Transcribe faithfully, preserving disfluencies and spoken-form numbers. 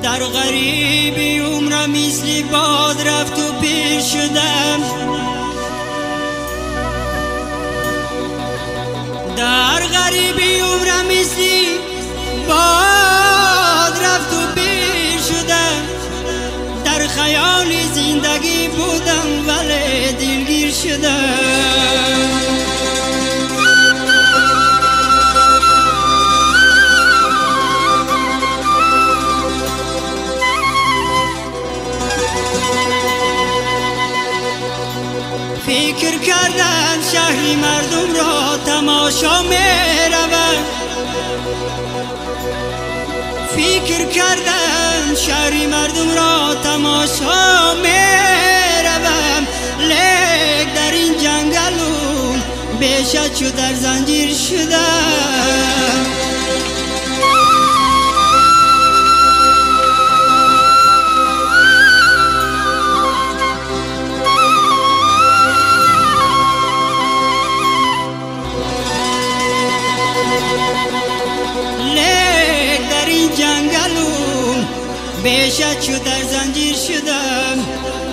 در غریبی عمرم مثل باد رفت و پیر شدم، در غریبی عمرم مثل باد رفت و پیر شدم، در خیال زندگی بودم ولی دلگیر شدم. فکر کردم شهری مردم را تماشا می روم، فکر کردم شهری مردم را تماشا می روم، لیک در این جنگلون بیشت شد در زنجیر شدم. جنگلون بیشت شد در زنجیر شدم.